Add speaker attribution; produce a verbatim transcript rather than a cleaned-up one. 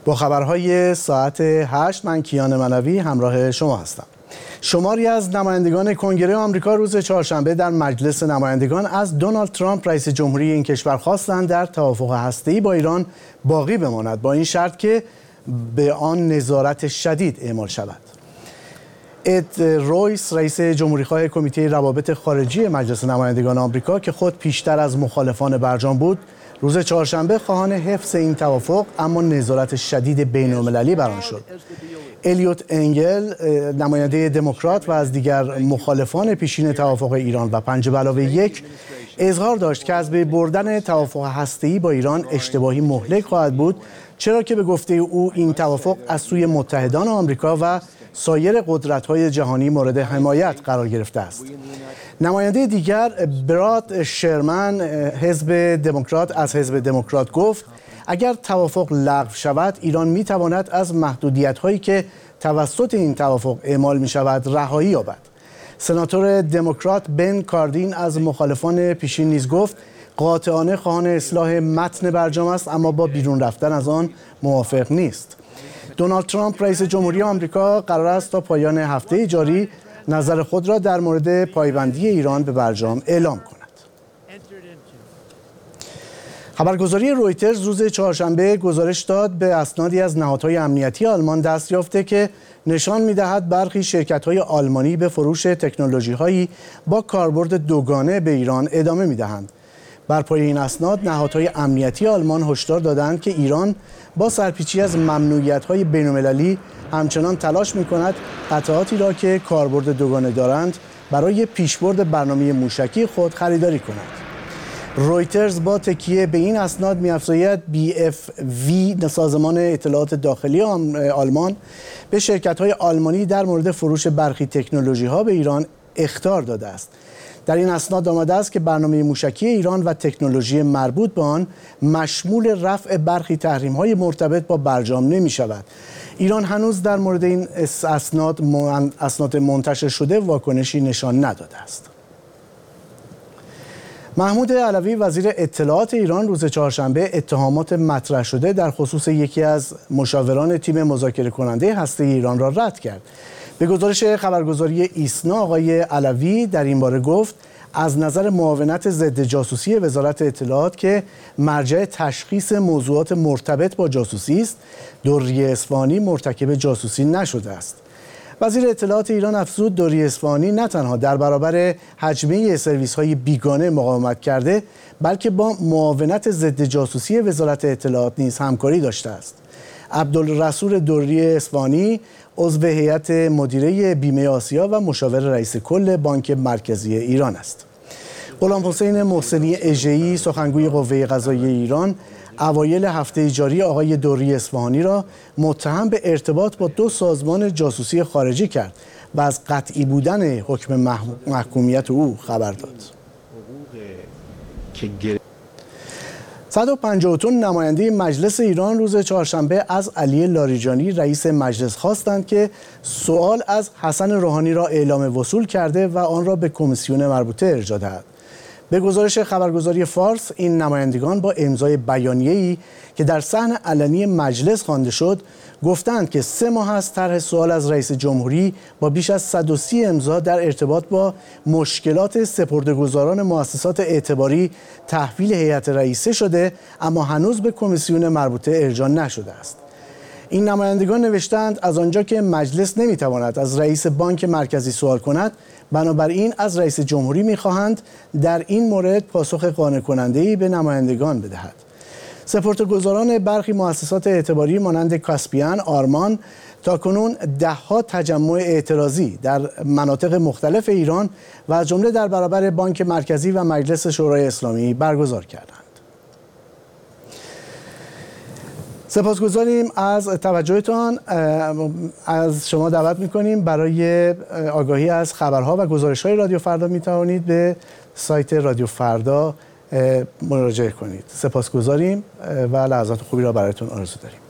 Speaker 1: با خبرهای ساعت هشت من کیان منوی همراه شما هستم. شماری از نمایندگان کنگره آمریکا روز چهارشنبه در مجلس نمایندگان از دونالد ترامپ رئیس جمهوری این کشور خواستند در توافق هسته‌ای با ایران باقی بماند، با این شرط که به آن نظارت شدید اعمال شود. اد رویس رئیس جمهوری‌خواه کمیته روابط خارجی مجلس نمایندگان آمریکا که خود پیشتر از مخالفان برجام بود، روز چهارشنبه خواهان حفظ این توافق اما نظارت شدید بین‌المللی بر آن شد. الیوت انگل نماینده دموکرات و از دیگر مخالفان پیشین توافق ایران و پنج به علاوه یک اظهار داشت که از بین بردن توافق هسته‌ای با ایران اشتباهی مهلک خواهد بود، چرا که به گفته او این توافق از سوی متحدان آمریکا و سایر قدرت‌های جهانی مورد حمایت قرار گرفته است. نماینده دیگر براد شرمن حزب دموکرات از حزب دموکرات گفت اگر توافق لغو شود ایران می‌تواند از محدودیت‌هایی که توسط این توافق اعمال می‌شود رهایی یابد. سناتور دموکرات بن کاردین از مخالفان پیشین نیز گفت قاطعانه خواهان اصلاح متن برجام است اما با بیرون رفتن از آن موافق نیست. دونالد ترامپ رئیس جمهوری آمریکا قرار است تا پایان هفته جاری نظر خود را در مورد پایبندی ایران به برجام اعلام کند. خبرگزاری رویترز روز چهارشنبه گزارش داد به اسنادی از نهادهای امنیتی آلمان دست یافته که نشان می‌دهد برخی شرکت‌های آلمانی به فروش تکنولوژی‌هایی با کاربرد دوگانه به ایران ادامه می‌دهند. بر پایه این اسناد نهادهای امنیتی آلمان هشدار دادند که ایران با سرپیچی از ممنوعیت‌های بین‌المللی همچنان تلاش می‌کند قطعاتی را که کاربرد دوگانه دارند برای پیشبرد برنامه موشکی خود خریداری کند. رویترز با تکیه به این اسناد می‌افزاید بی اف وی سازمان اطلاعات داخلی آلمان به شرکت‌های آلمانی در مورد فروش برخی تکنولوژی‌ها به ایران اخطار داده است. در این اسناد آمده است که برنامه موشکی ایران و تکنولوژی مربوط به آن مشمول رفع برخی تحریم‌های مرتبط با برجام نمی‌شود. ایران هنوز در مورد این اسناد اسناد منتشر شده واکنشی نشان نداده است. محمود علوی وزیر اطلاعات ایران روز چهارشنبه اتهامات مطرح شده در خصوص یکی از مشاوران تیم مذاکره کننده هسته‌ای ایران را رد کرد. به گزارش خبرگزاری ایسنا آقای علوی در این باره گفت از نظر معاونت ضد جاسوسی وزارت اطلاعات که مرجع تشخیص موضوعات مرتبط با جاسوسی است، دری اصفهانی مرتکب جاسوسی نشده است. وزیر اطلاعات ایران افزود دری اصفهانی نه تنها در برابر هجمه سرویس‌های بیگانه مقاومت کرده بلکه با معاونت ضد جاسوسی وزارت اطلاعات نیز همکاری داشته است. عبدالرسول دری اصفهانی عضو هیئت مدیره بیمه آسیا و مشاور رئیس کل بانک مرکزی ایران است. غلام حسین محسنی اژه‌ای سخنگوی قوه قضاییه ایران اوایل هفته جاری آقای دری اصفهانی را متهم به ارتباط با دو سازمان جاسوسی خارجی کرد و از قطعی بودن حکم محکومیت او خبر داد. صد و پنجاه و دو نماینده مجلس ایران روز چهارشنبه از علی لاریجانی رئیس مجلس خواستند که سوال از حسن روحانی را اعلام وصول کرده و آن را به کمیسیون مربوطه ارجاع دهد. به گزارش خبرگزاری فارس این نمایندگان با امضای بیانیه‌ای که در صحن علنی مجلس خوانده شد گفتند که سه ماه است طرح سوال از رئیس جمهوری با بیش از صد و سی امضا در ارتباط با مشکلات سپرده‌گذاران مؤسسات اعتباری تحویل هیئت رئیسه شده اما هنوز به کمیسیون مربوطه ارجاع نشده است. این نمایندگان نوشتند از آنجا که مجلس نمیتواند از رئیس بانک مرکزی سوال کند، بنابراین از رئیس جمهوری میخواهند در این مورد پاسخ قانع کننده‌ای به نمایندگان بدهد. سپرده‌گذاران برخی مؤسسات اعتباری مانند کاسپیان، آرمان تاکنون ده‌ها تجمع اعتراضی در مناطق مختلف ایران و از جمله در برابر بانک مرکزی و مجلس شورای اسلامی برگزار کردند. سپاسگزاریم از توجهتان. از شما دعوت می‌کنیم برای آگاهی از خبرها و گزارش‌های رادیو فردا می‌توانید به سایت رادیو فردا مراجعه کنید. سپاسگزاریم و لحظات خوبی را برایتون آرزو داریم.